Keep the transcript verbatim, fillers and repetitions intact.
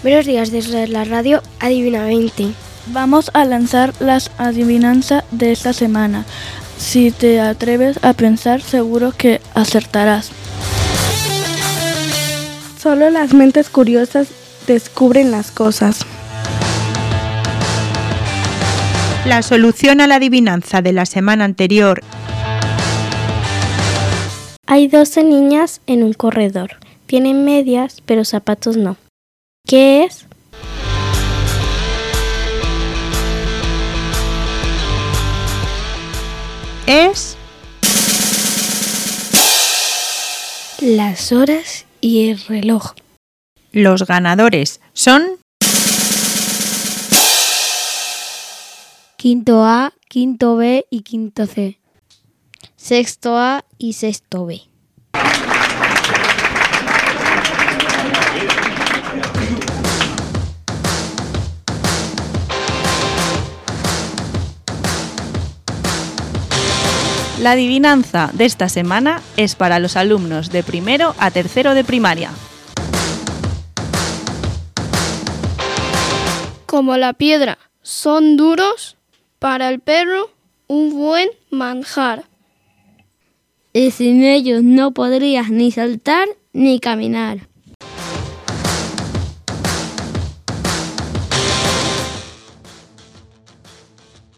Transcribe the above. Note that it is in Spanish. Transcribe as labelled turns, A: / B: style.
A: Buenos días desde la radio Adivina veinte.
B: Vamos a lanzar las adivinanzas de esta semana. Si te atreves a pensar, seguro que acertarás.
C: Solo las mentes curiosas descubren las cosas.
D: La solución a la adivinanza de la semana anterior.
E: Hay doce niñas en un corredor. Tienen medias, pero zapatos no. ¿Qué es?
D: Es
A: Las horas y el reloj.
D: los ganadores son
F: Quinto A, quinto B y quinto C.
G: Sexto A y sexto B.
H: La adivinanza de esta semana es para los alumnos de primero a tercero de primaria.
I: Como la piedra, son duros, para el perro un buen manjar.
F: Y sin ellos no podrías ni saltar ni caminar.